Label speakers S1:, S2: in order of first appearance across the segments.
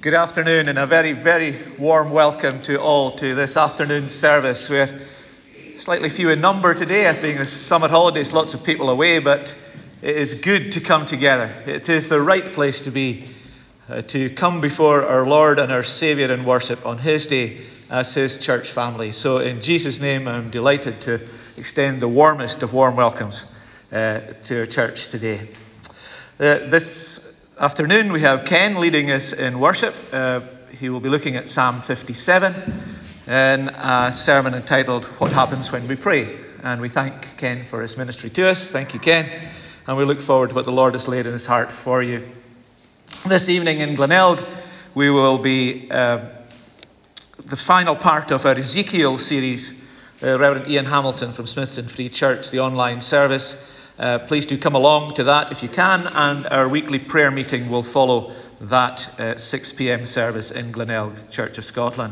S1: Good afternoon and a very, very warm welcome to all to this afternoon's service. We're slightly few in number today, being the summer holidays, lots of people away, but it is good to come together. It is the right place to be, to come before our Lord and our Saviour in worship on His day as His church family. So in Jesus' name, I'm delighted to extend the warmest of warm welcomes to our church today. This afternoon we have Ken leading us in worship. He will be looking at Psalm 57 in a sermon entitled What Happens When We Pray. And we thank Ken for his ministry to us. Thank you, Ken. And we look forward to what the Lord has laid in his heart for you. This evening in Glenelg we will be the final part of our Ezekiel series. Reverend Ian Hamilton from Smithton Free Church, the online service. Please do come along to that if you can, and our weekly prayer meeting will follow that 6 p.m. service in Glenelg, Church of Scotland.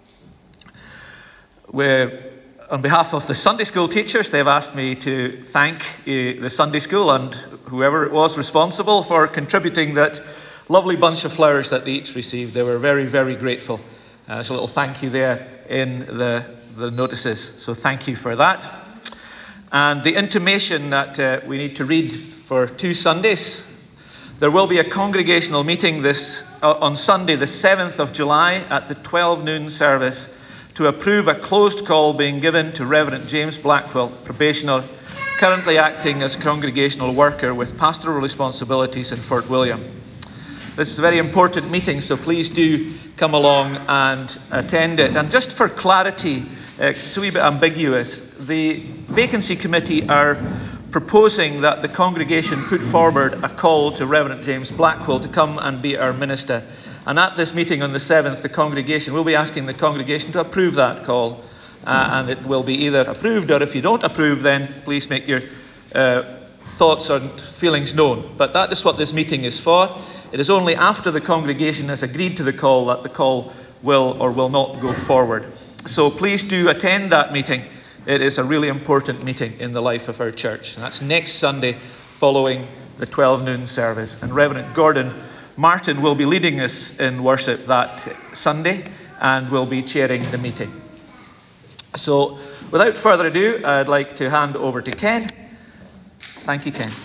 S1: On behalf of the Sunday school teachers, they've asked me to thank the Sunday school and whoever it was responsible for contributing that lovely bunch of flowers that they each received. They were very, very grateful. There's a little thank you there in the notices, so thank you for that. And the intimation that we need to read for 2 Sundays. There will be a congregational meeting on Sunday, the 7th of July at the 12 noon service to approve a closed call being given to Reverend James Blackwell, probationer, currently acting as congregational worker with pastoral responsibilities in Fort William. This is a very important meeting, so please do come along and attend it. And just for clarity, it's a wee bit ambiguous. The vacancy committee are proposing that the congregation put forward a call to Reverend James Blackwell to come and be our minister. And at this meeting on the 7th, the congregation will be asking the congregation to approve that call. And it will be either approved, or if you don't approve, then please make your thoughts and feelings known. But that is what this meeting is for. It is only after the congregation has agreed to the call that the call will or will not go forward. So please do attend that meeting. It is a really important meeting in the life of our church. And that's next Sunday following the 12 noon service. And Reverend Gordon Martin will be leading us in worship that Sunday and will be chairing the meeting. So without further ado, I'd like to hand over to Ken. Thank you, Ken.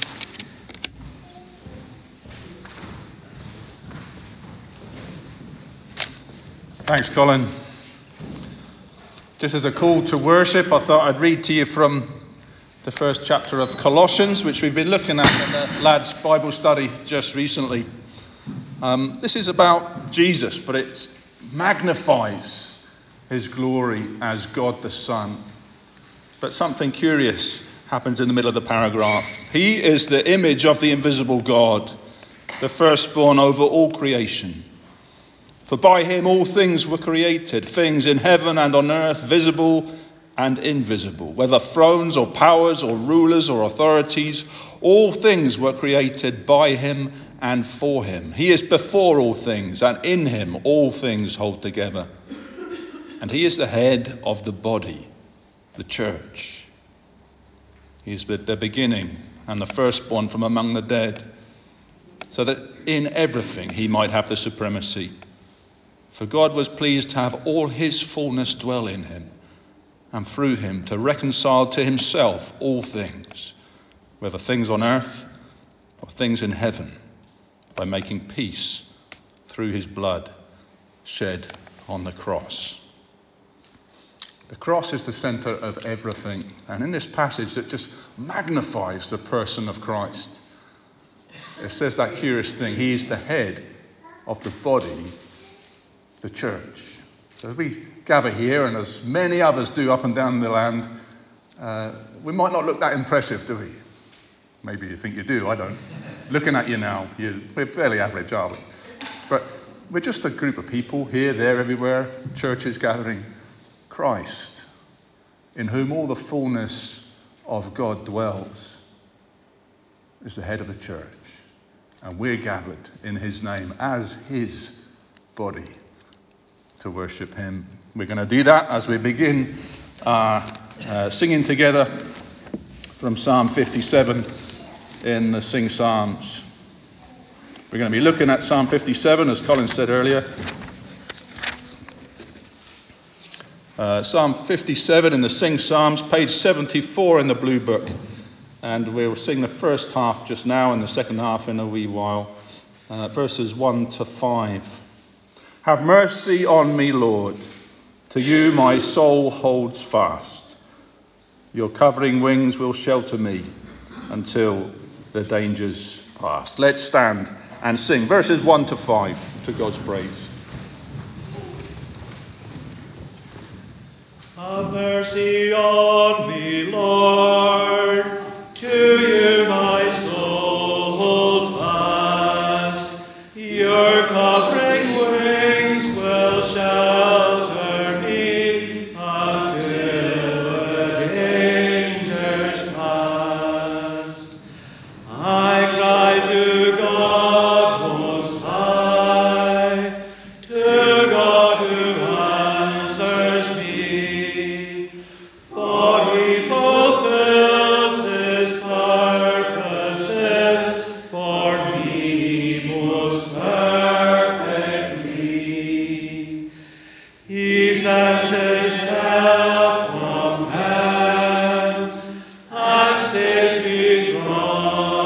S2: Thanks, Colin. This is a call to worship. I thought I'd read to you from the first chapter of Colossians, which we've been looking at in the lads' Bible study just recently. This is about Jesus, but it magnifies his glory as God the Son. But something curious happens in the middle of the paragraph. He is the image of the invisible God, the firstborn over all creation. For by him all things were created, things in heaven and on earth, visible and invisible, whether thrones or powers or rulers or authorities, all things were created by him and for him. He is before all things, and in him all things hold together. And he is the head of the body, the church. He is the beginning and the firstborn from among the dead, so that in everything he might have the supremacy. For God was pleased to have all his fullness dwell in him, and through him to reconcile to himself all things, whether things on earth or things in heaven, by making peace through his blood shed on the cross. The cross is the center of everything, and in this passage it just magnifies the person of Christ. It says that curious thing, he is the head of the body, the church. So as we gather here, and as many others do up and down the land, we might not look that impressive, do we? Maybe you think you do, I don't. Looking at you now, we're fairly average, are we? But we're just a group of people here, there, everywhere, churches gathering. Christ, in whom all the fullness of God dwells, is the head of the church. And we're gathered in his name as his body to worship him. We're going to do that as we begin singing together from Psalm 57 in the Sing Psalms. We're going to be looking at Psalm 57, as Colin said earlier. Psalm 57 in the Sing Psalms, page 74 in the Blue Book. And we'll sing the first half just now and the second half in a wee while. Verses 1 to 5. Have mercy on me, Lord. To you my soul holds fast. Your covering wings will shelter me until the danger's past. Let's stand and sing verses 1 to 5 to God's praise.
S3: Have mercy on me, Lord. To you my soul holds fast. Your covering wings will shelter me until the danger's past. I cry to God Most High, to God who answers me, for he fulfills his purposes for me most perfectly. He sends his help from heaven and saves me from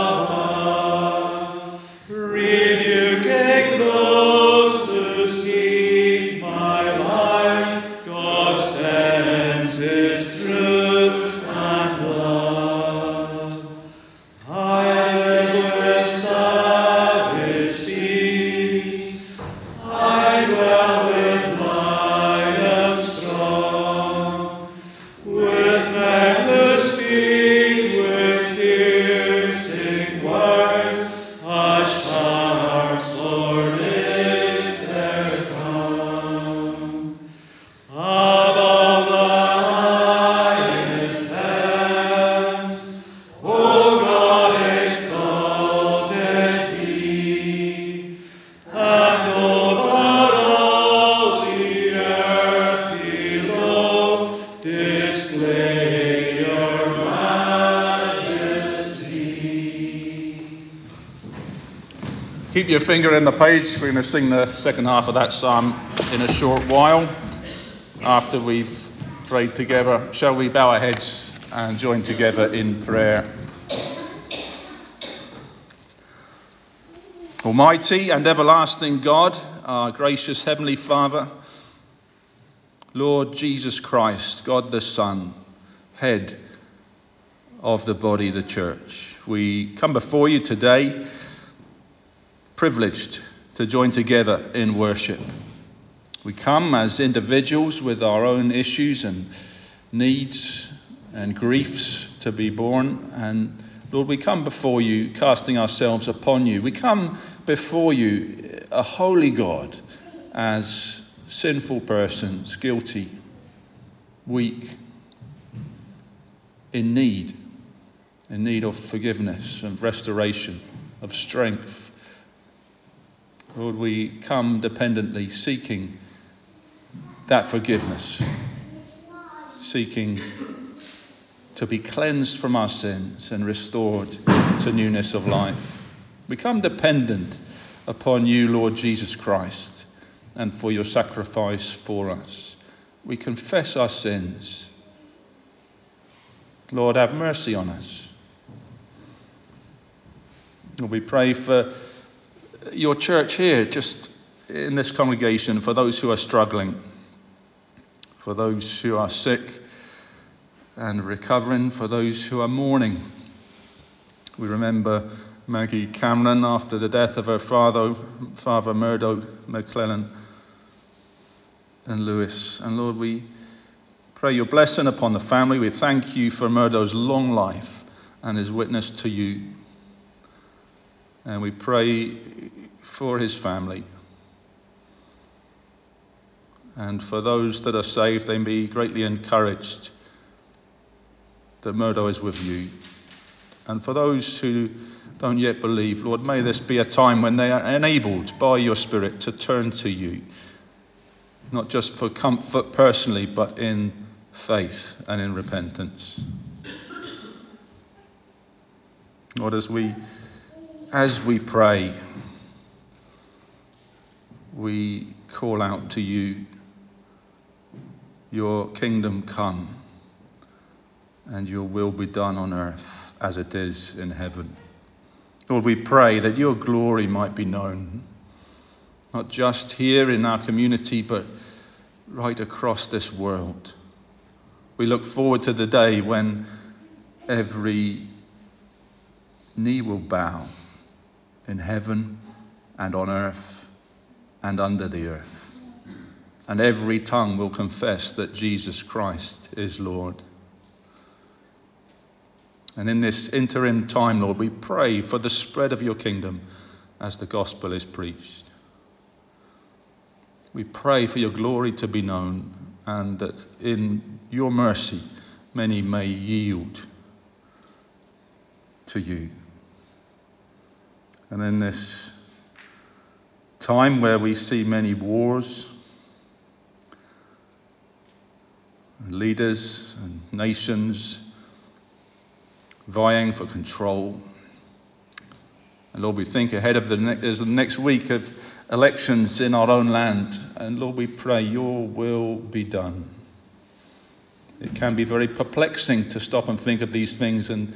S3: above, rebuking those who seek my life. God sends his truth and love. I live with savage beasts. I dwell with lions strong, with men who speak with piercing words. As sharks, Lord, is their tongue. Above the highest heavens, O God, exalted be, and over all the earth below, display your majesty.
S2: Keep your finger in the page. We're going to sing the second half of that psalm in a short while after we've prayed together. Shall we bow our heads and join together in prayer? Almighty and everlasting God, our gracious Heavenly Father, Lord Jesus Christ, God the Son, head of the body, the church. We come before you today, privileged to join together in worship. We come as individuals with our own issues and needs and griefs to be borne. And Lord, we come before you, casting ourselves upon you. We come before you, a holy God, as sinful persons, guilty, weak, in need of forgiveness, of restoration, of strength. Lord, we come dependently seeking that forgiveness, seeking to be cleansed from our sins and restored to newness of life. We come dependent upon you, Lord Jesus Christ, and for your sacrifice for us. We confess our sins. Lord, have mercy on us. Lord, we pray for your church here, just in this congregation, for those who are struggling, for those who are sick and recovering, for those who are mourning. We remember Maggie Cameron after the death of her father Murdo McClellan and Lewis. And Lord, we pray your blessing upon the family. We thank you for Murdo's long life and his witness to you. And we pray for his family. And for those that are saved, they may be greatly encouraged that Murdo is with you. And for those who don't yet believe, Lord, may this be a time when they are enabled by your Spirit to turn to you, not just for comfort personally, but in faith and in repentance. Lord, as we as we pray, we call out to you, your kingdom come, and your will be done on earth as it is in heaven. Lord, we pray that your glory might be known, not just here in our community, but right across this world. We look forward to the day when every knee will bow in heaven and on earth and under the earth, and every tongue will confess that Jesus Christ is Lord. And in this interim time, Lord, we pray for the spread of your kingdom as the gospel is preached. We pray for your glory to be known, and that in your mercy many may yield to you. And in this time where we see many wars, leaders and nations vying for control, and Lord, we think ahead of the next week of elections in our own land, and Lord, we pray your will be done. It can be very perplexing to stop and think of these things and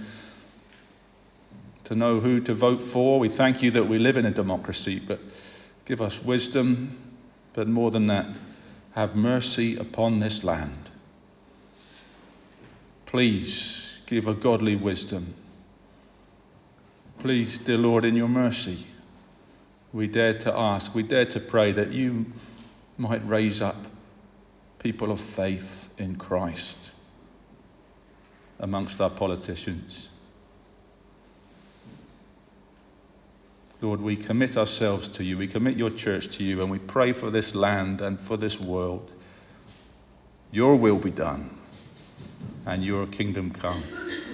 S2: to know who to vote for. We thank you that we live in a democracy, but give us wisdom, but more than that, have mercy upon this land. Please give a godly wisdom. Please, dear Lord, in your mercy, we dare to ask, we dare to pray that you might raise up people of faith in Christ amongst our politicians. Lord, we commit ourselves to you, we commit your church to you, and we pray for this land and for this world. Your will be done, and your kingdom come.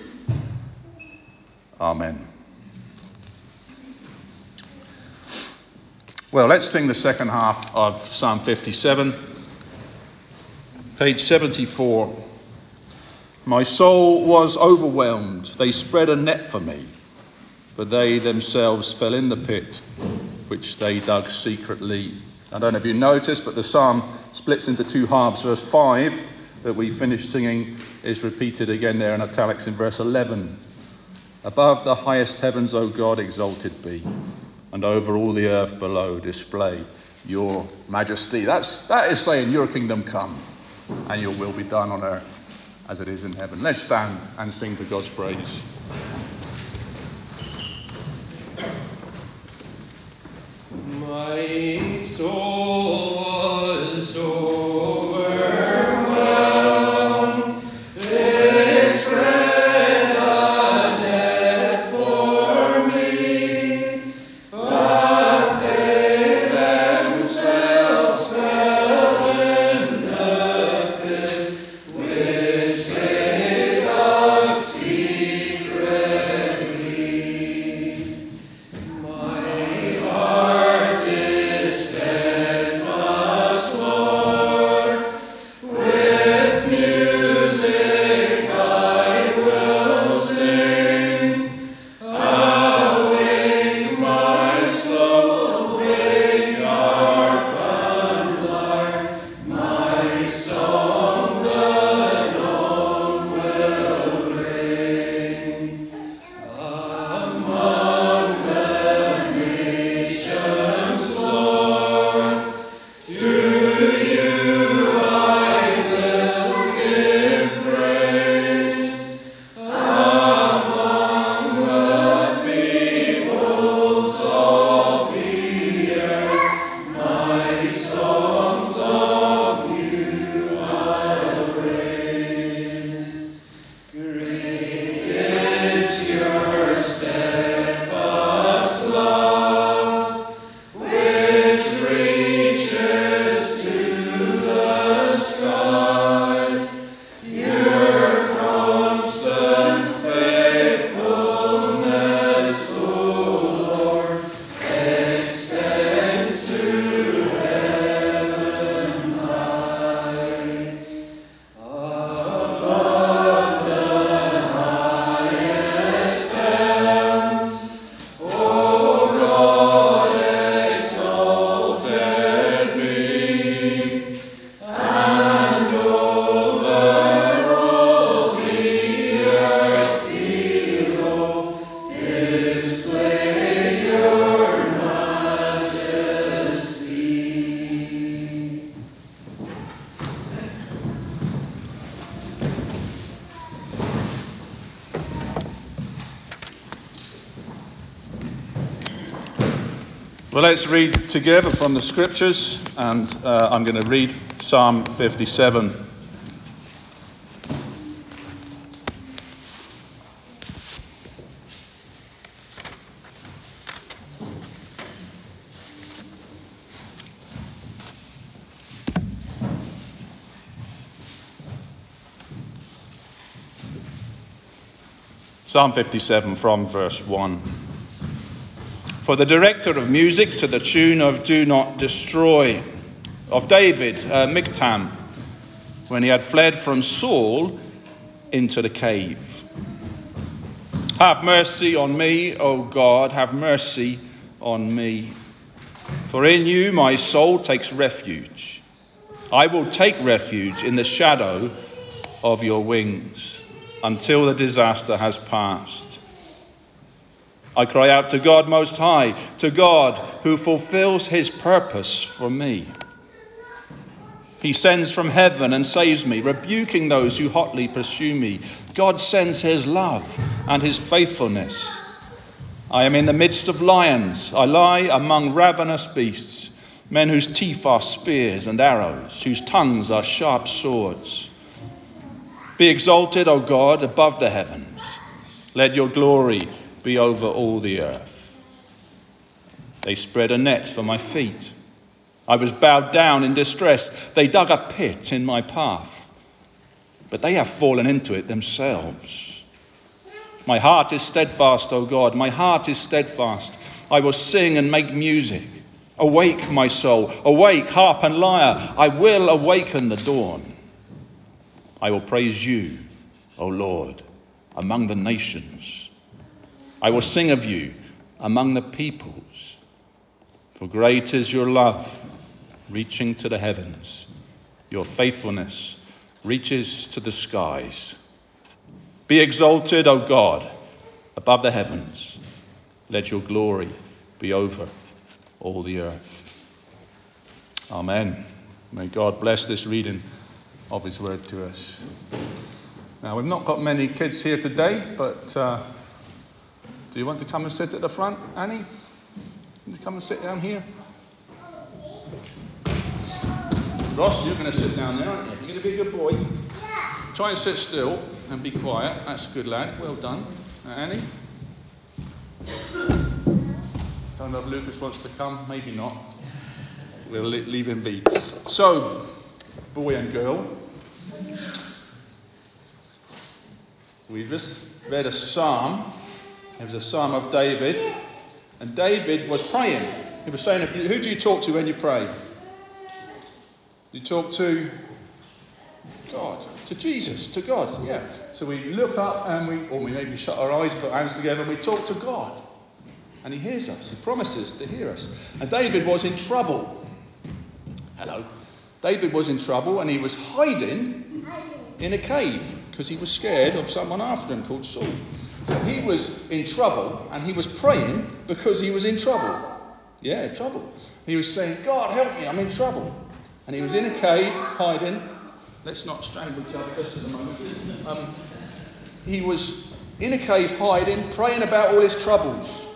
S2: Amen. Well, let's sing the second half of Psalm 57, page 74. My soul was overwhelmed. They spread a net for me, but they themselves fell in the pit, which they dug secretly. I don't know if you noticed, but the psalm splits into two halves. Verse 5 that we finished singing is repeated again there in italics in verse 11. Above the highest heavens, O God, exalted be, and over all the earth below display your majesty. That is saying your kingdom come, and your will be done on earth as it is in heaven. Let's stand and sing to God's praise.
S3: My soul was overwhelmed. They spread a net for me, but they themselves fell in the pit, which they dug secretly. My heart is sad.
S2: Well, let's read together from the scriptures, and I'm going to read Psalm 57. Psalm 57 from verse 1. For the director of music to the tune of Do Not Destroy, of David, Miktam, when he had fled from Saul into the cave. Have mercy on me, O God, have mercy on me. For in you my soul takes refuge. I will take refuge in the shadow of your wings until the disaster has passed. I cry out to God Most High, to God who fulfills his purpose for me. He sends from heaven and saves me, rebuking those who hotly pursue me. God sends his love and his faithfulness. I am in the midst of lions. I lie among ravenous beasts, men whose teeth are spears and arrows, whose tongues are sharp swords. Be exalted, O God, above the heavens. Let your glory be over all the earth. They spread a net for my feet. I was bowed down in distress. They dug a pit in my path, but they have fallen into it themselves. My heart is steadfast, O God. My heart is steadfast. I will sing and make music. Awake, my soul. Awake, harp and lyre. I will awaken the dawn. I will praise you, O Lord, among the nations. I will sing of you among the peoples. For great is your love, reaching to the heavens. Your faithfulness reaches to the skies. Be exalted, O God, above the heavens. Let your glory be over all the earth. Amen. May God bless this reading of his word to us. Now, we've not got many kids here today, but do you want to come and sit at the front, Annie? You come and sit down here? Ross, you're going to sit down there, aren't you? You're going to be a good boy. Try and sit still and be quiet. That's a good lad. Well done. Annie? Don't know if Lucas wants to come. Maybe not. We'll leave him be. So, boy and girl, we just read a psalm. It was a psalm of David, and David was praying. He was saying, who do you talk to when you pray? You talk to God, to Jesus, to God, yeah. So we look up and we maybe shut our eyes, put hands together, and we talk to God. And he hears us, he promises to hear us. And David was in trouble. Hello. David was in trouble and he was hiding in a cave because he was scared of someone after him called Saul. So he was in trouble and he was praying because he was in trouble. Yeah, trouble. He was saying, God, help me, I'm in trouble. And he was in a cave hiding. Let's not strangle each other just at the moment. He was in a cave hiding, praying about all his troubles.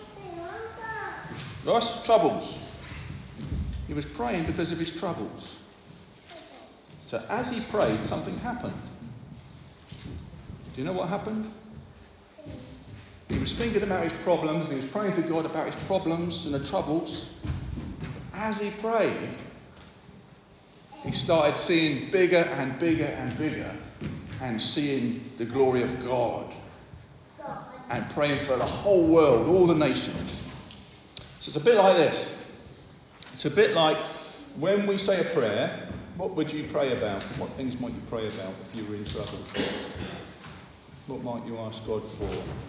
S2: Ross, troubles. He was praying because of his troubles. So as he prayed, something happened. Do you know what happened? He was thinking about his problems, and he was praying to God about his problems and the troubles. But as he prayed, he started seeing bigger and bigger and bigger, and seeing the glory of God, and praying for the whole world, all the nations. So it's a bit like this. It's a bit like when we say a prayer, what would you pray about? What things might you pray about if you were in trouble? What might you ask God for?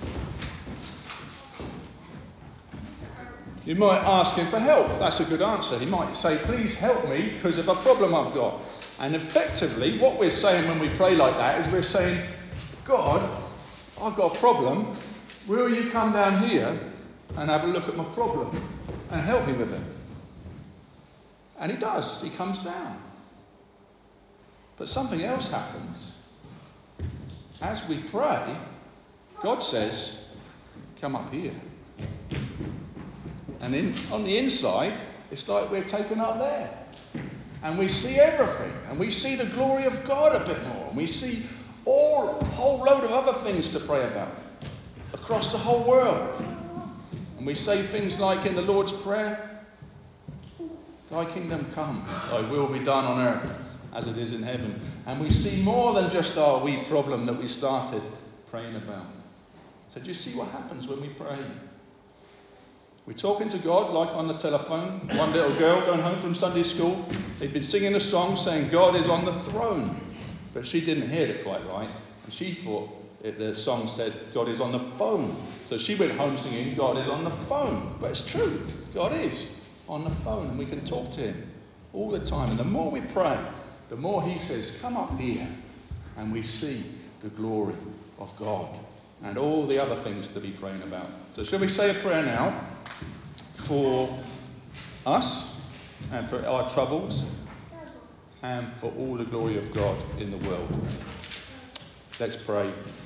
S2: You might ask him for help. That's a good answer. He might say, please help me because of a problem I've got. And effectively, what we're saying when we pray like that is we're saying, God, I've got a problem. Will you come down here and have a look at my problem and help me with it? And he does. He comes down. But something else happens. As we pray, God says, come up here. And on the inside, it's like we're taken up there. And we see everything. And we see the glory of God a bit more. And we see a whole load of other things to pray about across the whole world. And we say things like in the Lord's Prayer, Thy kingdom come, Thy will be done on earth as it is in heaven. And we see more than just our wee problem that we started praying about. So do you see what happens when we pray? We're talking to God like on the telephone. One little girl going home from Sunday school, they'd been singing a song saying God is on the throne. But she didn't hear it quite right. And she thought the song said God is on the phone. So she went home singing God is on the phone. But it's true. God is on the phone. And we can talk to him all the time. And the more we pray, the more he says, come up here. And we see the glory of God and all the other things to be praying about. So shall we say a prayer now for us and for our troubles and for all the glory of God in the world? Let's pray.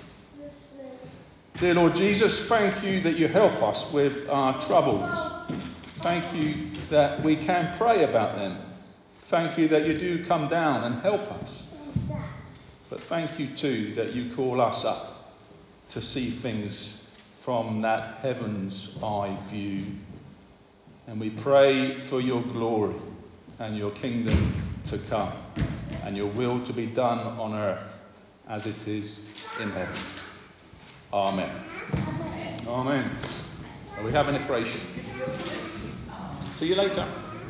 S2: Dear Lord Jesus, thank you that you help us with our troubles. Thank you that we can pray about them. Thank you that you do come down and help us. But thank you too that you call us up to see things from that heaven's eye view. And we pray for your glory and your kingdom to come and your will to be done on earth as it is in heaven. Amen. Amen. Are we having a creation? See you later.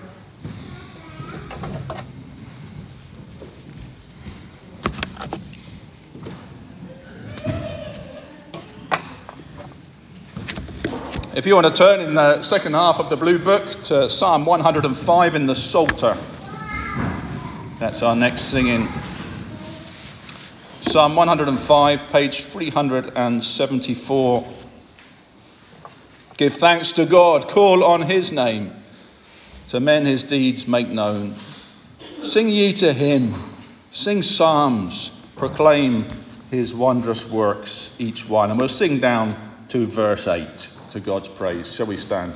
S2: If you want to turn in the second half of the blue book to Psalm 105 in the Psalter. That's our next singing. Psalm 105, page 374. Give thanks to God, call on his name. To men his deeds make known. Sing ye to him, sing psalms, proclaim his wondrous works, each one. And we'll sing down to verse 8. To God's praise. Shall we stand?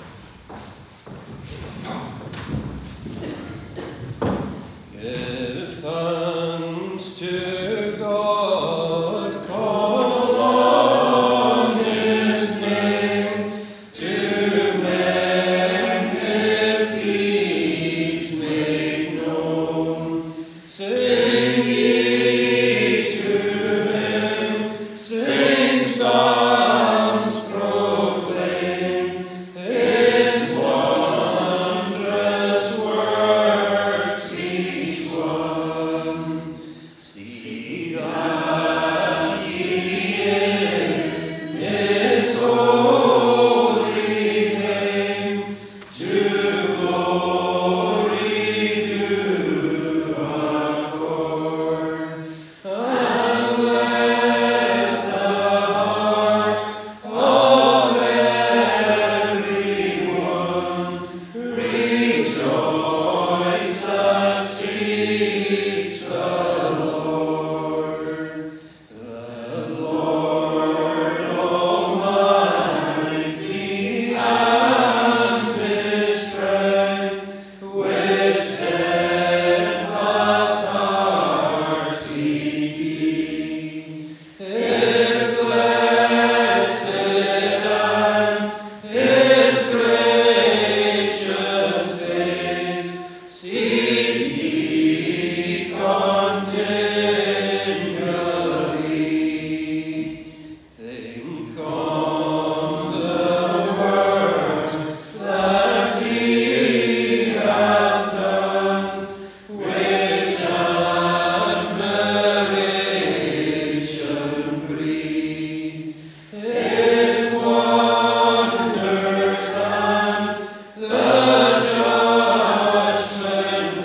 S3: Give thanks to God, call on his name, to men his deeds make known. Sing ye to him, sing psalms, proclaim his wondrous works, each one. See that ye in his holy name to glory do accord, and let the heart of everyone rejoice that seeks the Lord. The Lord Almighty and his strength, with steadfast heart seeking his blessed and his gracious days, seek ye continually. Think on the works that he hath done, which admiration breed. His wonders and the judgments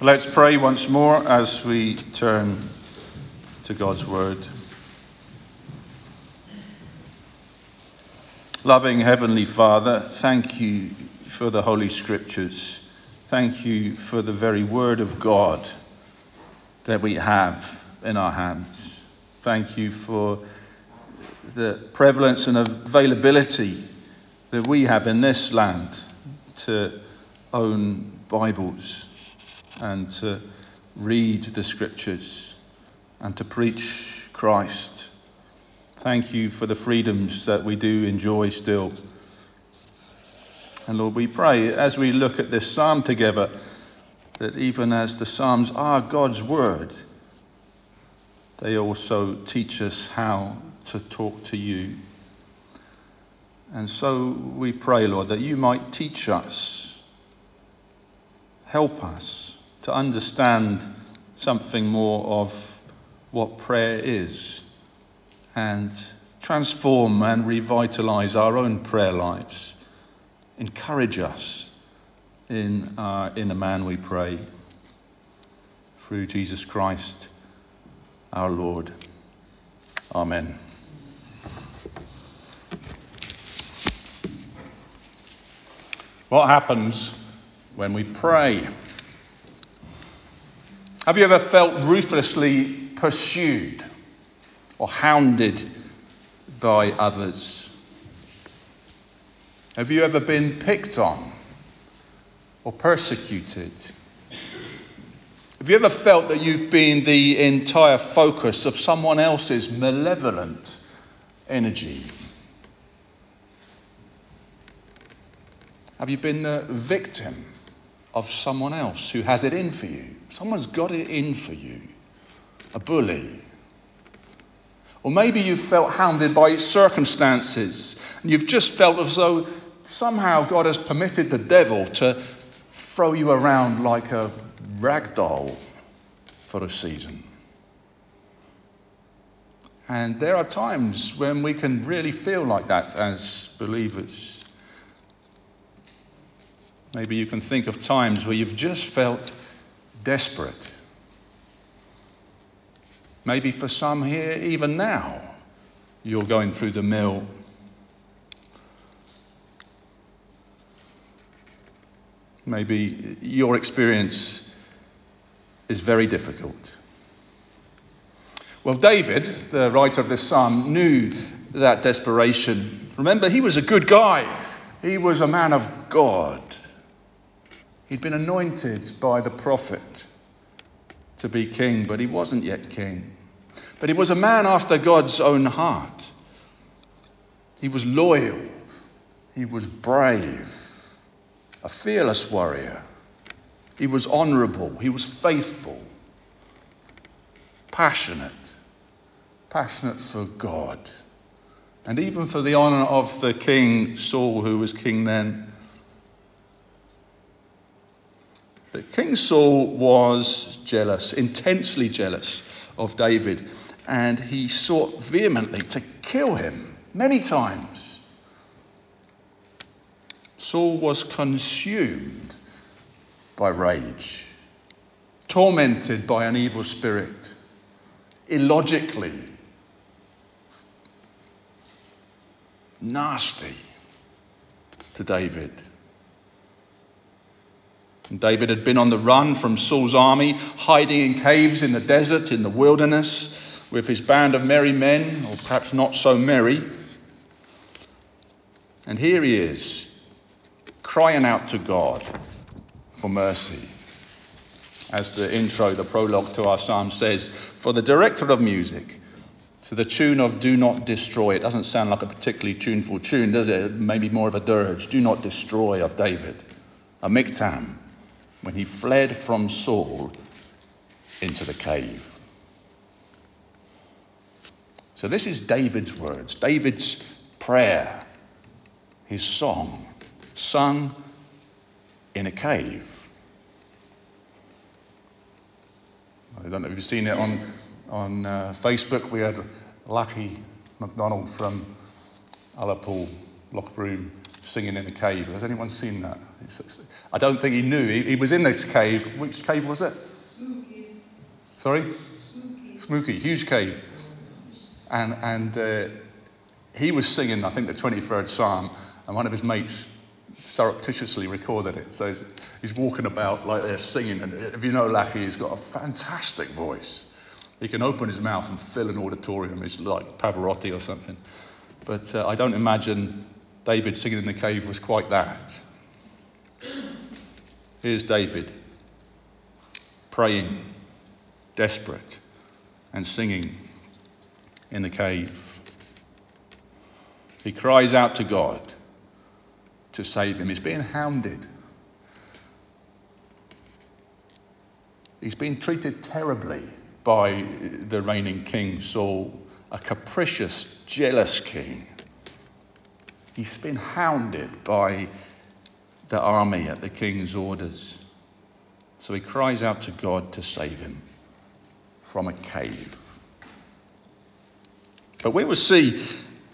S2: Let's pray once more as we turn to God's word. Loving Heavenly Father, thank you for the Holy Scriptures. Thank you for the very word of God that we have in our hands. Thank you for the prevalence and availability that we have in this land to own Bibles and to read the Scriptures and to preach Christ. Thank you for the freedoms that we do enjoy still. And Lord, we pray as we look at this psalm together, that even as the Psalms are God's word, they also teach us how to talk to you. And so we pray, Lord, that you might teach us, help us to understand something more of what prayer is, and transform and revitalize our own prayer lives. Encourage us in our inner man, we pray, through Jesus Christ, our Lord. Amen. What happens when we pray? Have you ever felt ruthlessly pursued or hounded by others? Have you ever been picked on or persecuted? Have you ever felt that you've been the entire focus of someone else's malevolent energy? Have you been the victim of someone else who has it in for you? Someone's got it in for you. A bully. Or maybe you've felt hounded by circumstances, and you've just felt as though somehow God has permitted the devil to throw you around like a rag doll for a season. And there are times when we can really feel like that as believers. Maybe you can think of times where you've just felt desperate. Maybe for some here, even now, you're going through the mill. Maybe your experience is very difficult. Well, David, the writer of this psalm, knew that desperation. Remember, he was a good guy. He was a man of God. He'd been anointed by the prophet to be king, but he wasn't yet king. But he was a man after God's own heart. He was loyal. He was brave. A fearless warrior. He was honorable. He was faithful. Passionate for God. And even for the honor of the king Saul, who was king then. But King Saul was jealous, intensely jealous of David, and he sought vehemently to kill him many times. Saul was consumed by rage, tormented by an evil spirit, illogically, nasty to David. David had been on the run from Saul's army, hiding in caves in the desert, in the wilderness, with his band of merry men, or perhaps not so merry. And here he is, crying out to God for mercy. As the intro, the prologue to our psalm says, for the director of music, to the tune of Do Not Destroy. It doesn't sound like a particularly tuneful tune, does it? Maybe more of a dirge. Do Not Destroy of David, a miktam, when he fled from Saul into the cave. So this is David's words, David's prayer, his song, sung in a cave. I don't know if you've seen it on Facebook. We had Lucky McDonald from Ullapool, Lochbroom, singing in a cave. Has anyone seen that? I don't think he knew. He was in this cave. Which cave was it?
S3: Spooky.
S2: Sorry?
S3: Spooky.
S2: Spooky, huge cave. And he was singing, I think, the 23rd Psalm, and one of his mates surreptitiously recorded it. So he's walking about like this singing, and if you know Lackey, he's got a fantastic voice. He can open his mouth and fill an auditorium. It's like Pavarotti or something. But I don't imagine David singing in the cave was quite that. Here's David, praying, desperate, and singing in the cave. He cries out to God to save him. He's being hounded. He's been treated terribly by the reigning king, Saul, a capricious, jealous king. He's been hounded by the army at the king's orders. So he cries out to God to save him from a cave. But we will see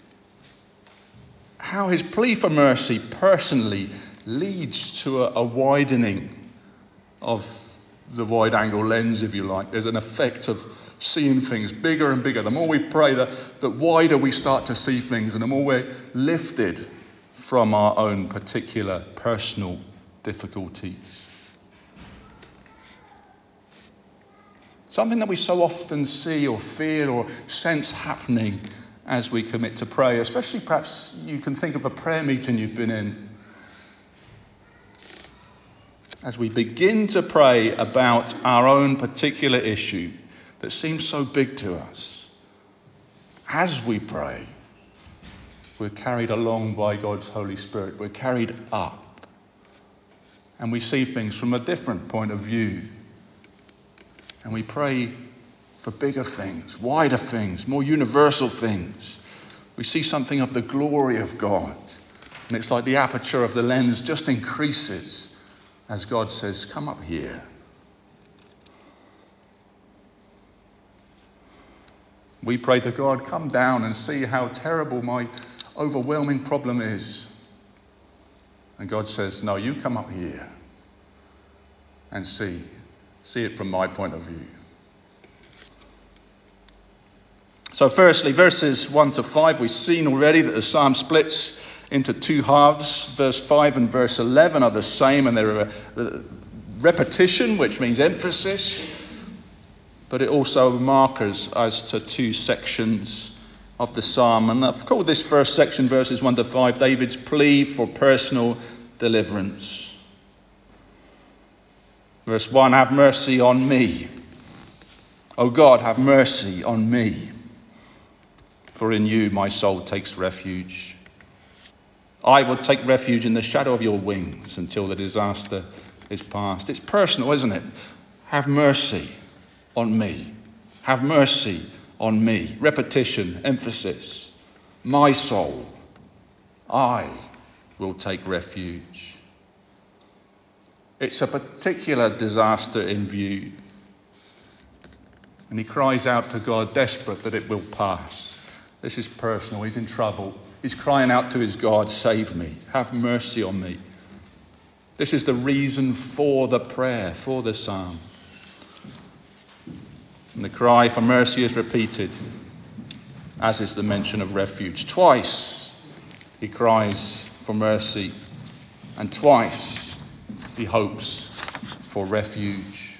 S2: how his plea for mercy personally leads to a widening of the wide-angle lens, if you like. There's an effect of seeing things bigger and bigger. The more we pray, the wider we start to see things, and the more we're lifted from our own particular personal difficulties. Something that we so often see or feel or sense happening as we commit to pray, especially perhaps you can think of a prayer meeting you've been in. As we begin to pray about our own particular issue that seems so big to us, as we pray, we're carried along by God's Holy Spirit. We're carried up. And we see things from a different point of view. And we pray for bigger things, wider things, more universal things. We see something of the glory of God. And it's like the aperture of the lens just increases as God says, come up here. We pray to God, come down and see how terrible my overwhelming problem is. And God says, no, you come up here and see it from my point of view. So firstly, verses 1 to 5, we've seen already that the psalm splits into two halves. Verse 5 and verse 11 are the same, and they're a repetition, which means emphasis, but it also markers as to two sections of the psalm. And I've called this first section, verses 1 to 5, David's plea for personal deliverance. Verse 1, have mercy on me. O God, have mercy on me. For in you my soul takes refuge. I will take refuge in the shadow of your wings until the disaster is past. It's personal, isn't it? Have mercy on me. Have mercy on me. Repetition, emphasis. My soul. I will take refuge. It's a particular disaster in view. And he cries out to God, desperate that it will pass. This is personal. He's in trouble. He's crying out to his God, save me. Have mercy on me. This is the reason for the prayer, for the psalm. And the cry for mercy is repeated, as is the mention of refuge. Twice he cries for mercy, and twice he hopes for refuge.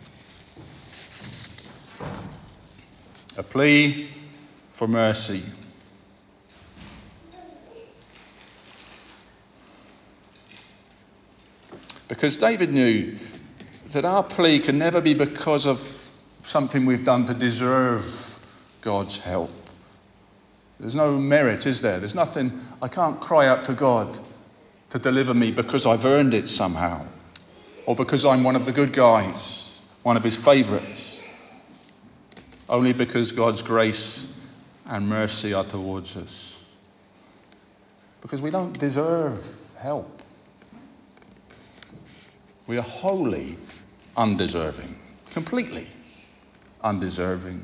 S2: A plea for mercy. Because David knew that our plea can never be because of something we've done to deserve God's help. There's no merit, is there? There's nothing, I can't cry out to God to deliver me because I've earned it somehow, or because I'm one of the good guys, one of his favourites. Only because God's grace and mercy are towards us. Because we don't deserve help. We are wholly undeserving, completely undeserving.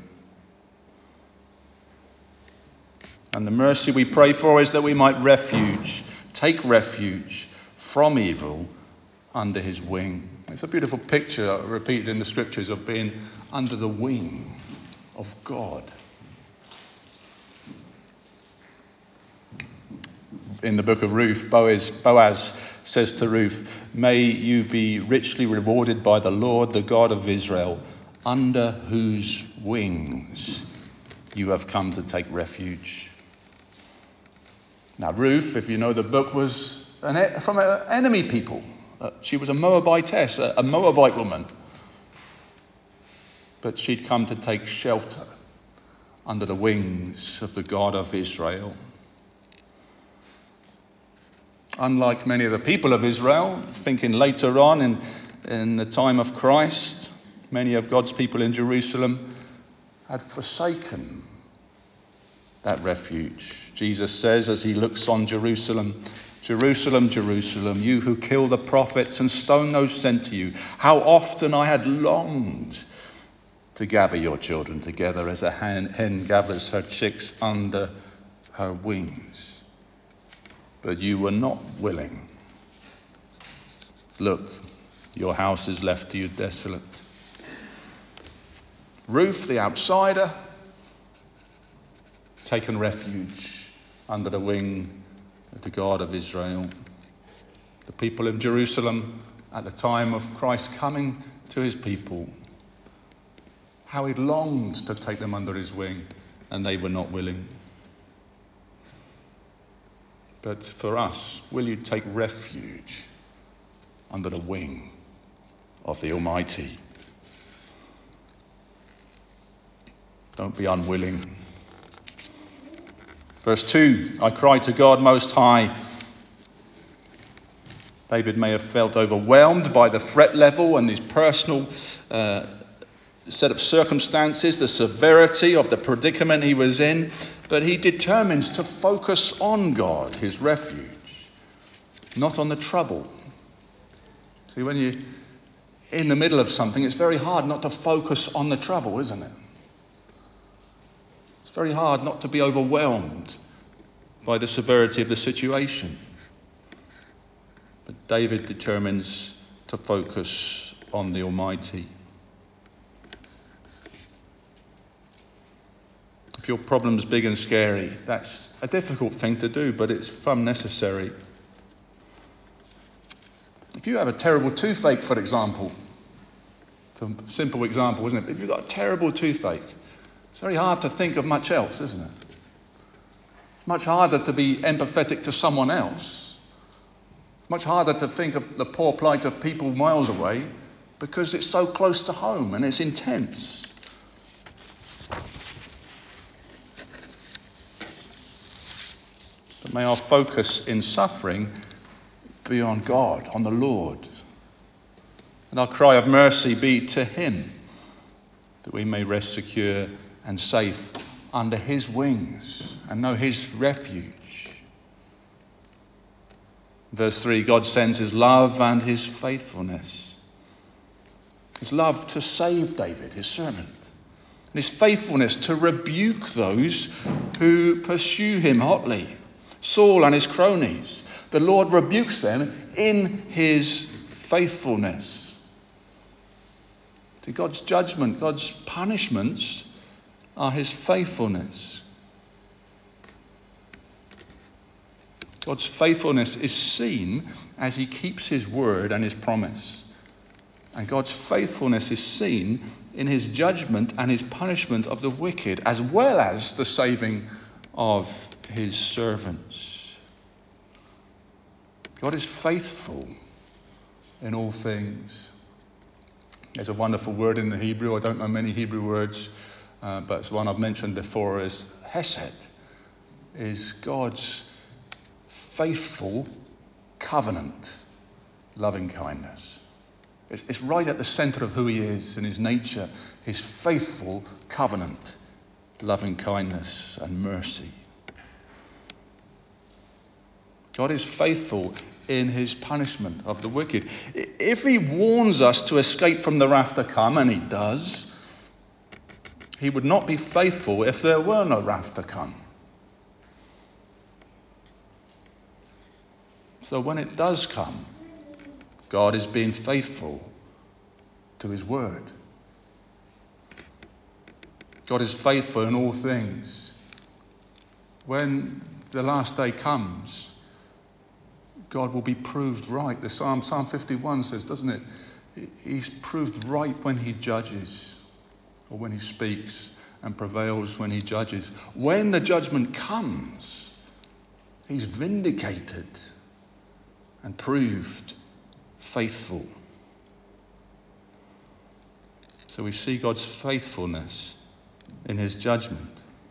S2: And the mercy we pray for is that we might refuge take refuge from evil under his wing. It's a beautiful picture repeated in the scriptures of being under the wing of God. In the book of Ruth, Boaz says to Ruth, "May you be richly rewarded by the Lord, the God of Israel, under whose wings you have come to take refuge." Now, Ruth, if you know the book, was from an enemy people. She was a Moabitess, a Moabite woman. But she'd come to take shelter under the wings of the God of Israel. Unlike many of the people of Israel, thinking later on in the time of Christ, many of God's people in Jerusalem had forsaken that refuge. Jesus says as he looks on Jerusalem, "Jerusalem, Jerusalem, you who kill the prophets and stone those sent to you, how often I had longed to gather your children together as a hen gathers her chicks under her wings. But you were not willing. Look, your house is left to you desolate." Ruth, the outsider, taken refuge under the wing of the God of Israel. The people of Jerusalem at the time of Christ coming to his people, how he longed to take them under his wing, and they were not willing. But for us, will you take refuge under the wing of the Almighty? Don't be unwilling. Verse 2, "I cry to God Most High." David may have felt overwhelmed by the threat level and his personal set of circumstances, the severity of the predicament he was in, but he determines to focus on God, his refuge, not on the trouble. See, when you're in the middle of something, it's very hard not to focus on the trouble, isn't it? It's very hard not to be overwhelmed by the severity of the situation. But David determines to focus on the Almighty. If your problem's big and scary, that's a difficult thing to do, but it's fun necessary. If you have a terrible toothache, for example, it's a simple example, isn't it? If you've got a terrible toothache, it's very hard to think of much else, isn't it? It's much harder to be empathetic to someone else. It's much harder to think of the poor plight of people miles away because it's so close to home and it's intense. But may our focus in suffering be on God, on the Lord. And our cry of mercy be to him, that we may rest secure and safe under his wings and know his refuge. Verse 3, God sends his love and his faithfulness. His love to save David, his servant. And his faithfulness to rebuke those who pursue him hotly. Saul and his cronies. The Lord rebukes them in his faithfulness. To God's judgment, God's punishments are his faithfulness. God's faithfulness is seen as he keeps his word and his promise. And God's faithfulness is seen in his judgment and his punishment of the wicked, as well as the saving of his servants. God is faithful in all things. There's a wonderful word in the Hebrew. I don't know many Hebrew words, but it's one I've mentioned before, is hesed, is God's faithful covenant loving kindness. It's right at the center of who he is and his nature, his faithful covenant loving kindness and mercy. God is faithful in his punishment of the wicked. If he warns us to escape from the wrath to come, and he does, he would not be faithful if there were no wrath to come. So when it does come, God is being faithful to his word. God is faithful in all things. When the last day comes, God will be proved right. The Psalm 51 says, doesn't it? He's proved right when he judges, or when he speaks, and prevails when he judges. When the judgment comes, he's vindicated and proved faithful. So we see God's faithfulness in his judgment.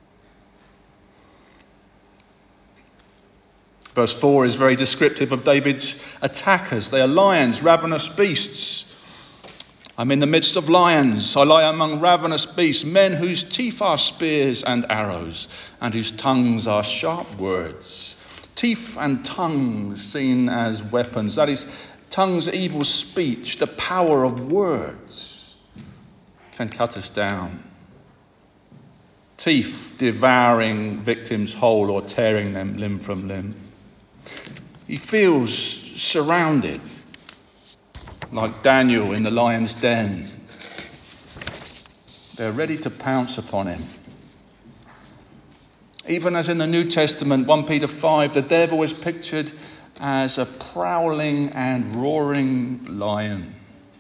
S2: Verse 4 is very descriptive of David's attackers. They are lions, ravenous beasts. I'm in the midst of lions. I lie among ravenous beasts, men whose teeth are spears and arrows, and whose tongues are sharp words. Teeth and tongues seen as weapons. That is, tongue's evil speech, the power of words, can cut us down. Teeth devouring victims whole or tearing them limb from limb. He feels surrounded, like Daniel in the lion's den. They're ready to pounce upon him. Even as in the New Testament, 1 Peter 5, the devil is pictured as a prowling and roaring lion.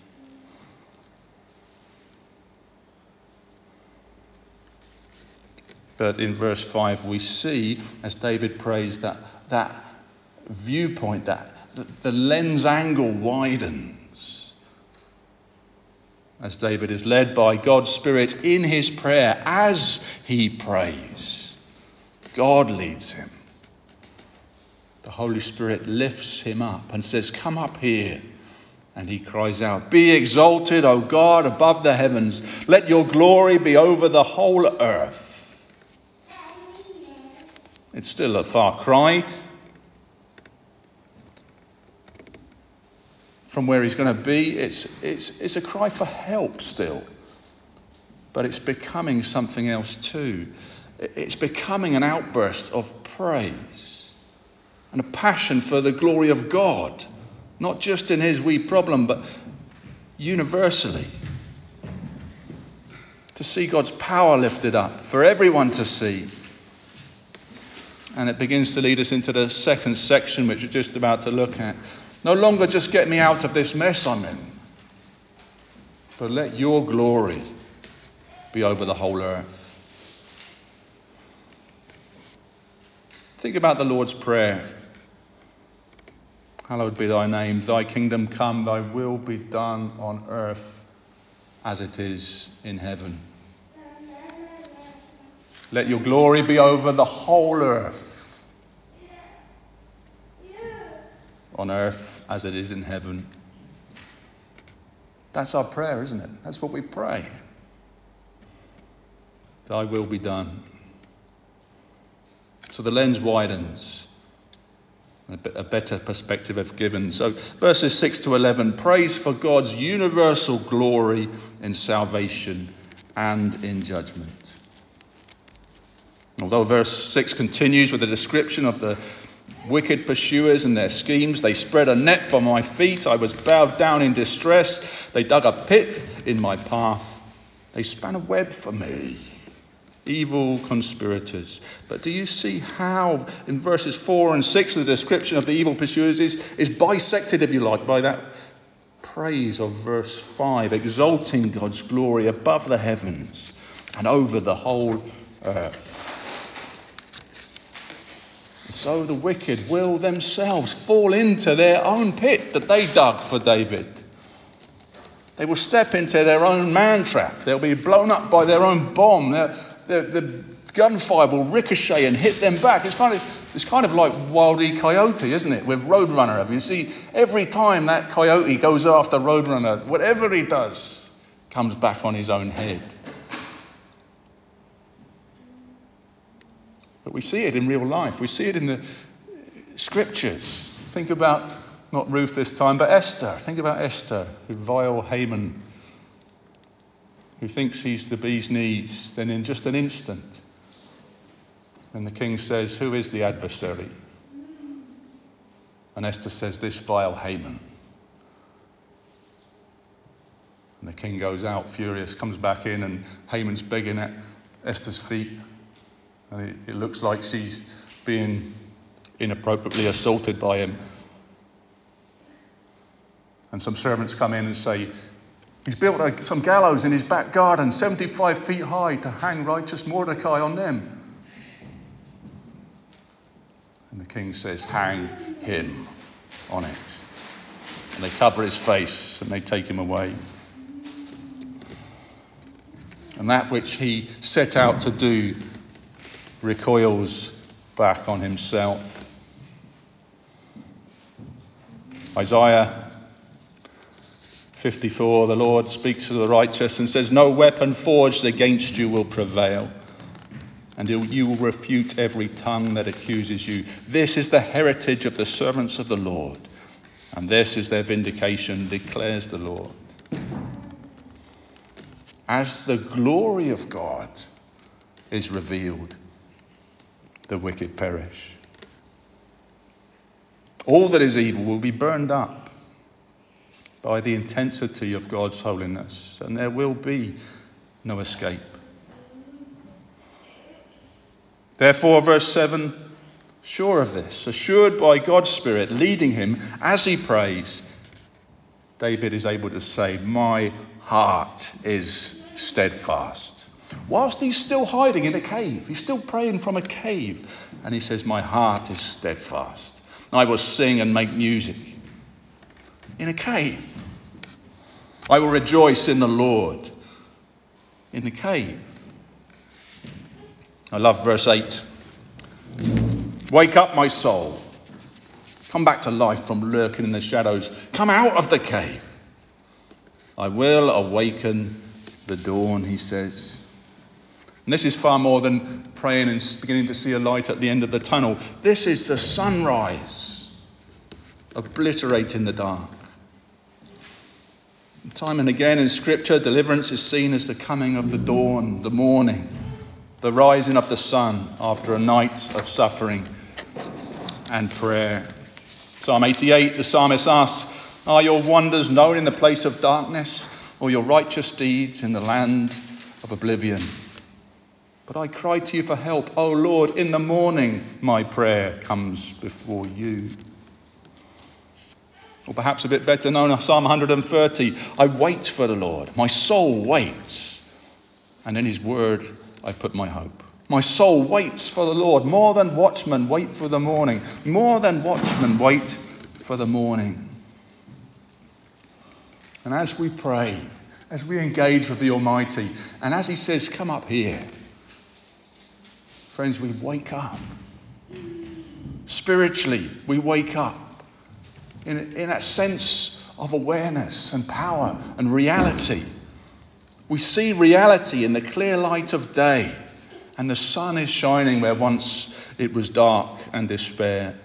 S2: But in verse 5 we see, as David prays, that viewpoint, that the lens angle widens as David is led by God's Spirit in his prayer. As he prays, God leads him. The Holy Spirit lifts him up and says, come up here. And he cries out, be exalted, O God, above the heavens. Let your glory be over the whole earth. It's still a far cry from where he's going to be. It's a cry for help still. But it's becoming something else too. It's becoming an outburst of praise and a passion for the glory of God. Not just in his wee problem, but universally. To see God's power lifted up for everyone to see. And it begins to lead us into the second section, which we're just about to look at. No longer just get me out of this mess I'm in, but let your glory be over the whole earth. Think about the Lord's Prayer. Hallowed be thy name, thy kingdom come, thy will be done on earth as it is in heaven. Let your glory be over the whole earth, on earth as it is in heaven. That's our prayer, isn't it? That's what we pray. Thy will be done. So the lens widens. A better perspective is given. So verses 6 to 11, praise for God's universal glory in salvation and in judgment. Although verse 6 continues with a description of the wicked pursuers and their schemes, they spread a net for my feet. I was bowed down in distress. They dug a pit in my path. They span a web for me. Evil conspirators. But do you see how in verses 4 and 6 the description of the evil pursuers is bisected, if you like, by that praise of verse 5, exalting God's glory above the heavens and over the whole earth. So the wicked will themselves fall into their own pit that they dug for David. They will step into their own man trap. They'll be blown up by their own bomb. The gunfire will ricochet and hit them back. It's kind of like Wile E. Coyote, isn't it, with Roadrunner. You see, every time that coyote goes after Roadrunner, whatever he does comes back on his own head. But we see it in real life. We see it in the scriptures. Think about, not Ruth this time, but Esther. Think about Esther, who vile Haman, who thinks he's the bee's knees. Then in just an instant, when the king says, who is the adversary? And Esther says, this vile Haman. And the king goes out furious, comes back in, and Haman's begging at Esther's feet. And it looks like she's being inappropriately assaulted by him. And some servants come in and say, he's built some gallows in his back garden, 75 feet high, to hang righteous Mordecai on them. And the king says, hang him on it. And they cover his face and they take him away. And that which he set out to do recoils back on himself. Isaiah 54, the Lord speaks to the righteous and says, no weapon forged against you will prevail, and you will refute every tongue that accuses you. This is the heritage of the servants of the Lord, and this is their vindication, declares the Lord. As the glory of God is revealed, the wicked perish. All that is evil will be burned up by the intensity of God's holiness, and there will be no escape. Therefore, verse 7, sure of this, assured by God's Spirit leading him as he prays, David is able to say, my heart is steadfast. Whilst he's still hiding in a cave, he's still praying from a cave, and he says, my heart is steadfast. I will sing and make music in a cave. I will rejoice in the Lord in the cave. I love verse 8. Wake up, my soul. Come back to life from lurking in the shadows. Come out of the cave. I will awaken the dawn, he says. And this is far more than praying and beginning to see a light at the end of the tunnel. This is the sunrise, obliterating the dark. And time and again in Scripture, deliverance is seen as the coming of the dawn, the morning, the rising of the sun after a night of suffering and prayer. Psalm 88, the psalmist asks, are your wonders known in the place of darkness, or your righteous deeds in the land of oblivion? But I cry to you for help. O Lord, in the morning my prayer comes before you. Or perhaps a bit better known, Psalm 130, I wait for the Lord. My soul waits, and in his word I put my hope. My soul waits for the Lord. More than watchmen wait for the morning. More than watchmen wait for the morning. And as we pray, as we engage with the Almighty, and as he says, come up here, friends, we wake up. Spiritually, we wake up in that sense of awareness and power and reality. We see reality in the clear light of day, and the sun is shining where once it was dark and despair.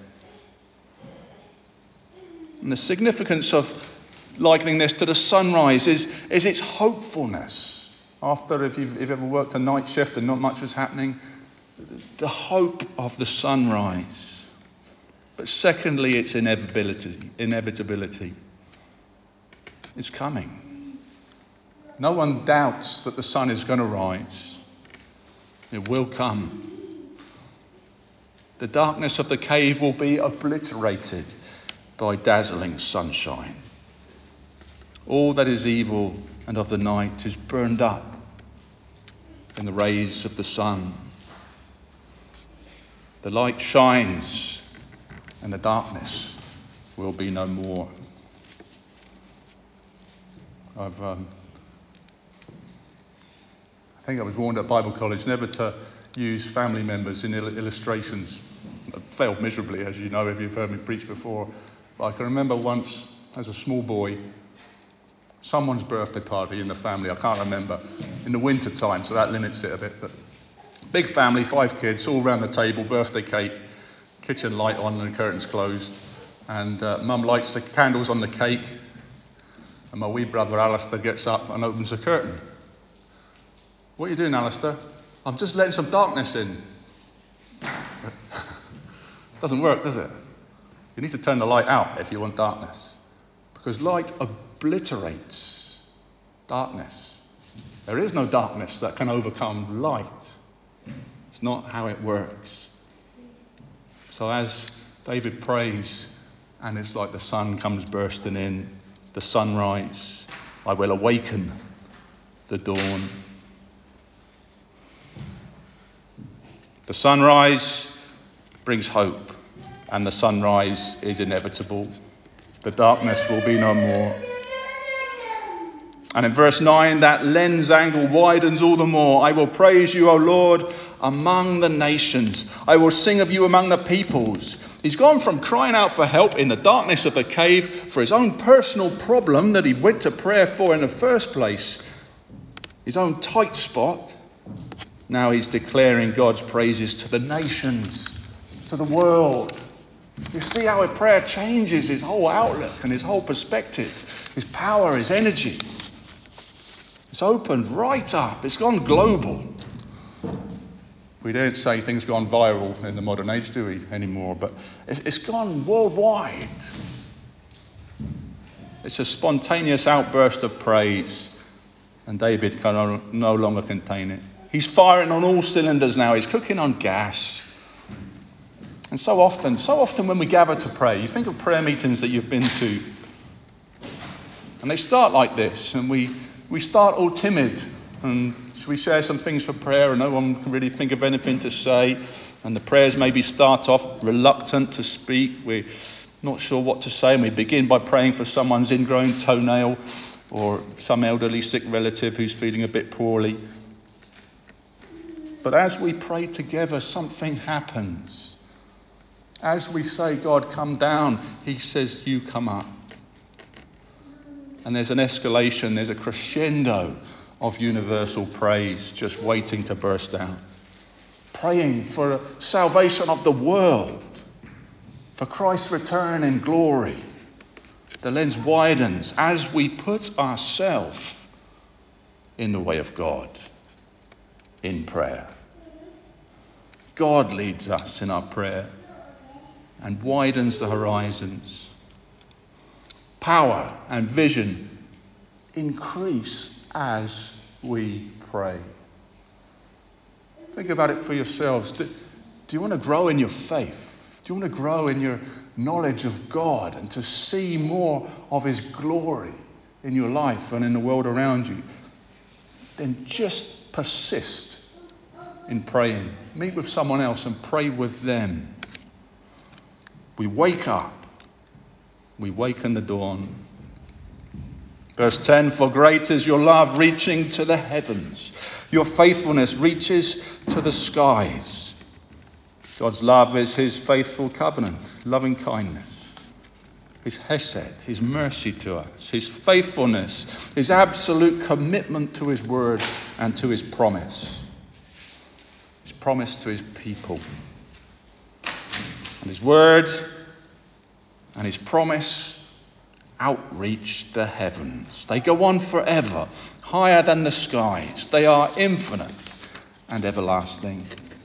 S2: And the significance of likening this to the sunrise is its hopefulness. After, if you've ever worked a night shift and not much was happening, the hope of the sunrise. But secondly, its inevitability. It's coming. No one doubts that the sun is going to rise. It will come. The darkness of the cave will be obliterated by dazzling sunshine. All that is evil and of the night is burned up in the rays of the sun. The light shines and the darkness will be no more. I think I was warned at Bible college never to use family members in illustrations. I failed miserably, as you know, if you've heard me preach before. But I can remember once, as a small boy, someone's birthday party in the family, I can't remember, in the winter time, so that limits it a bit. But big family, 5 kids, all around the table, birthday cake, kitchen light on and the curtains closed. And Mum lights the candles on the cake. And my wee brother Alistair gets up and opens the curtain. What are you doing, Alistair? I'm just letting some darkness in. Doesn't work, does it? You need to turn the light out if you want darkness. Because light obliterates darkness. There is no darkness that can overcome light. It's not how it works. So as David prays, and it's like the sun comes bursting in, the sunrise, I will awaken the dawn. The sunrise brings hope, and the sunrise is inevitable. The darkness will be no more. And in verse 9, that lens angle widens all the more. I will praise you, O Lord, among the nations. I will sing of you among the peoples. He's gone from crying out for help in the darkness of the cave for his own personal problem that he went to prayer for in the first place, his own tight spot. Now he's declaring God's praises to the nations, to the world. You see how a prayer changes his whole outlook and his whole perspective, his power, his energy. It's opened right up. It's gone global. We don't say things gone viral in the modern age, do we, anymore? But it's gone worldwide. It's a spontaneous outburst of praise. And David can no longer contain it. He's firing on all cylinders now. He's cooking on gas. And so often when we gather to pray, you think of prayer meetings that you've been to. And they start like this. And we start all timid. And we share some things for prayer and no one can really think of anything to say. And the prayers maybe start off reluctant to speak. We're not sure what to say. And we begin by praying for someone's ingrown toenail or some elderly sick relative who's feeling a bit poorly. But as we pray together, something happens. As we say, God, come down, he says, you come up. And there's an escalation, there's a crescendo of universal praise just waiting to burst out. Praying for salvation of the world, for Christ's return in glory. The lens widens as we put ourselves in the way of God in prayer. God leads us in our prayer and widens the horizons. Power and vision increase as we pray. Think about it for yourselves. Do you want to grow in your faith? Do you want to grow in your knowledge of God and to see more of his glory in your life and in the world around you? Then just persist in praying. Meet with someone else and pray with them. We wake up. We waken the dawn. Verse 10, for great is your love reaching to the heavens. Your faithfulness reaches to the skies. God's love is his faithful covenant, loving kindness, his hesed, his mercy to us, his faithfulness, his absolute commitment to his word and to his promise to his people. And his word and his promise outreach the heavens. They go on forever, higher than the skies. They are infinite and everlasting.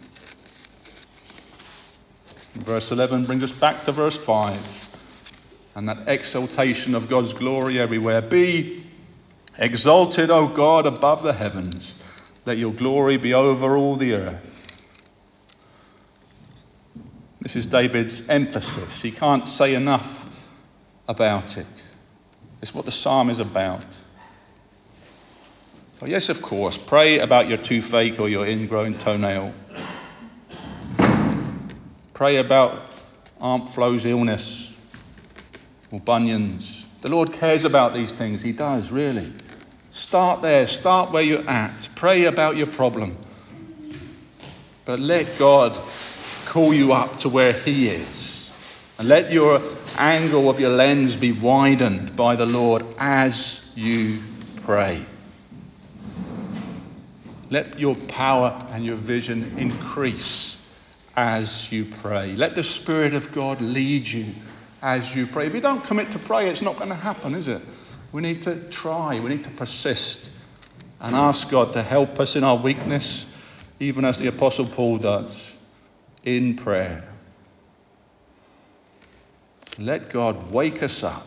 S2: Verse 11 brings us back to verse 5 and that exaltation of God's glory everywhere. Be exalted, O God, above the heavens. Let your glory be over all the earth. This is David's emphasis. He can't say enough about it. It's what the psalm is about. So yes, of course, pray about your toothache or your ingrown toenail. Pray about Aunt Flo's illness or bunions. The Lord cares about these things. He does, really. Start there. Start where you're at. Pray about your problem. But let God call you up to where he is. And let your angle of your lens be widened by the Lord as you pray. Let your power and your vision increase as you pray. Let the Spirit of God lead you as you pray. If you don't commit to pray, it's not going to happen, is it? We need to try. We need to persist and ask God to help us in our weakness, even as the Apostle Paul does, in prayer. Let God wake us up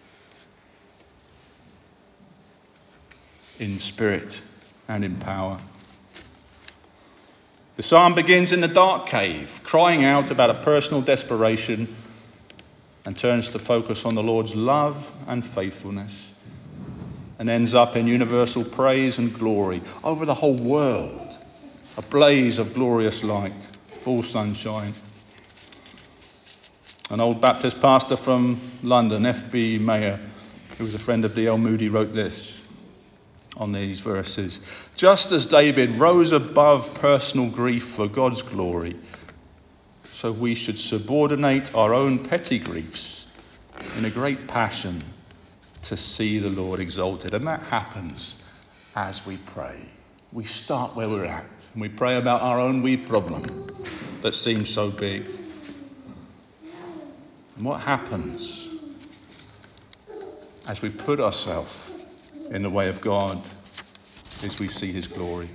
S2: in spirit and in power. The psalm begins in the dark cave, crying out about a personal desperation, and turns to focus on the Lord's love and faithfulness, and ends up in universal praise and glory over the whole world, a blaze of glorious light, full sunshine. An old Baptist pastor from London, F.B. Mayer, who was a friend of D.L. Moody, wrote this on these verses. Just as David rose above personal grief for God's glory, so we should subordinate our own petty griefs in a great passion to see the Lord exalted. And that happens as we pray. We start where we're at, and we pray about our own wee problem that seems so big. And what happens as we put ourselves in the way of God is we see his glory.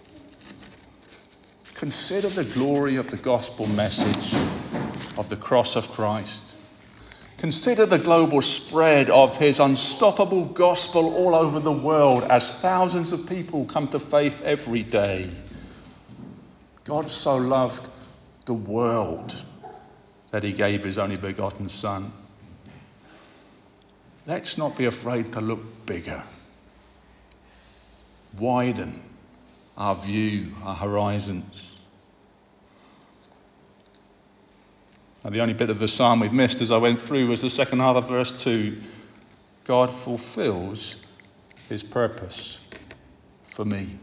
S2: Consider the glory of the gospel message of the cross of Christ. Consider the global spread of his unstoppable gospel all over the world as thousands of people come to faith every day. God so loved the world that he gave his only begotten Son. Let's not be afraid to look bigger. Widen our view, our horizons. Now, the only bit of the psalm we've missed as I went through was the second half of verse 2. God fulfills his purpose for me.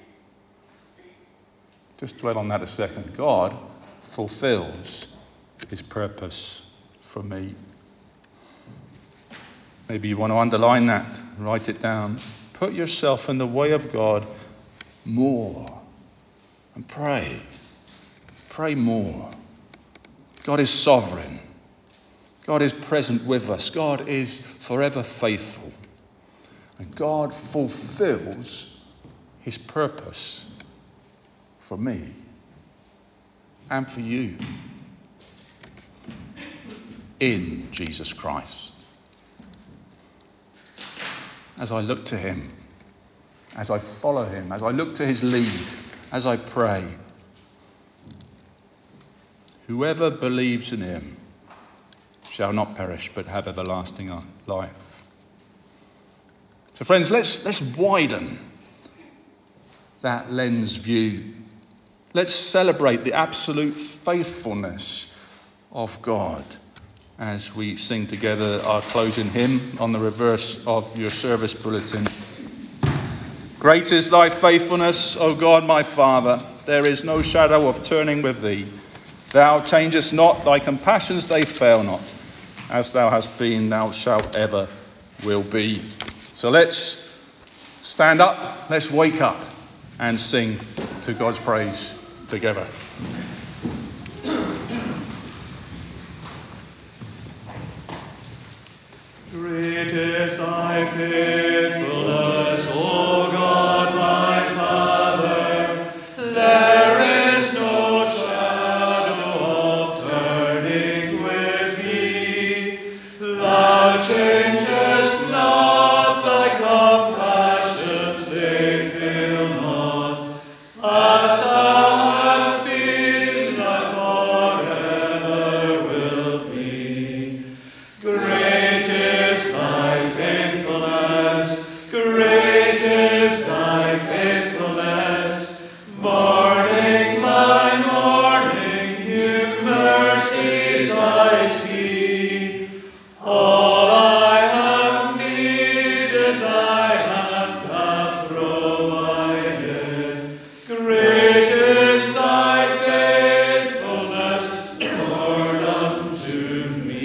S2: Just dwell on that a second. God fulfills his purpose for me. Maybe you want to underline that, write it down. Put yourself in the way of God more and pray. Pray more. God is sovereign. God is present with us. God is forever faithful. And God fulfills his purpose for me and for you in Jesus Christ. As I look to him, as I follow him, as I look to his lead, as I pray, whoever believes in him shall not perish but have everlasting life. So friends, let's widen that lens view. Let's celebrate the absolute faithfulness of God as we sing together our closing hymn on the reverse of your service bulletin. Great is thy faithfulness, O God my Father. There is no shadow of turning with thee. Thou changest not, thy compassions they fail not. As thou hast been, thou shalt ever will be. So let's stand up, let's wake up and sing to God's praise together.
S3: Great is thy faithfulness, O God my Father. There is no shadow of turning with thee. Thou changest not, thy compassions they fail not. As thou hast been, thou forever will be. Great is thy faithfulness, great is thy faithfulness. Morning by morning, new mercies I see. All I have needed, thy hand hath provided. Great is thy faithfulness, Lord, unto me.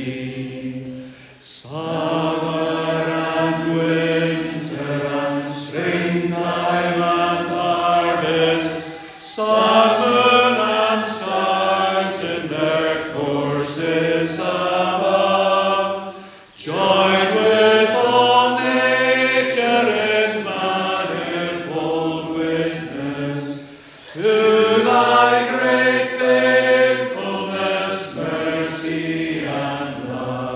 S3: Summer and winter and springtime and harvest, sun, moon, and stars in their courses above, join with all nature in manifold witness to thy great faithfulness, mercy, and love.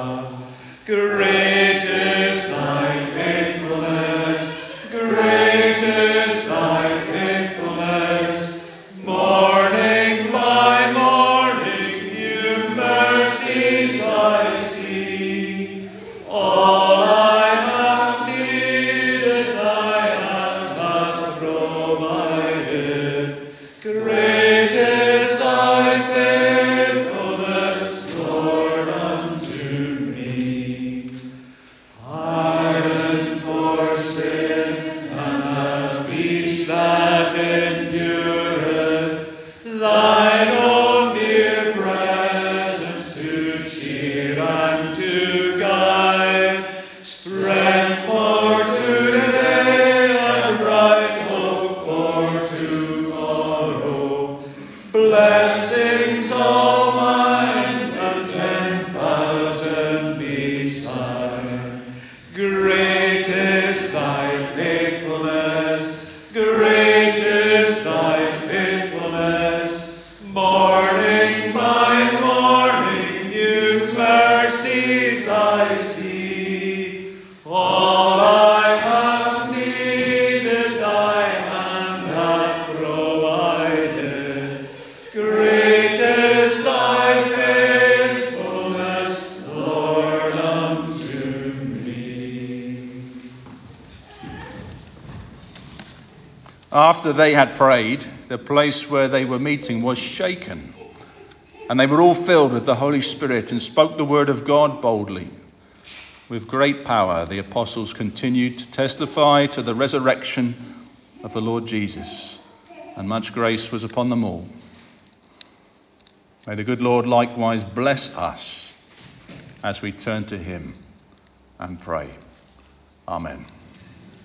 S3: grace I see. All I have needed, thy hand hath provided. Great is thy faithfulness, Lord, unto me.
S2: After they had prayed, the place where they were meeting was shaken, and they were all filled with the Holy Spirit and spoke the word of God boldly. With great power, the apostles continued to testify to the resurrection of the Lord Jesus, and much grace was upon them all. May the good Lord likewise bless us as we turn to him and pray. Amen.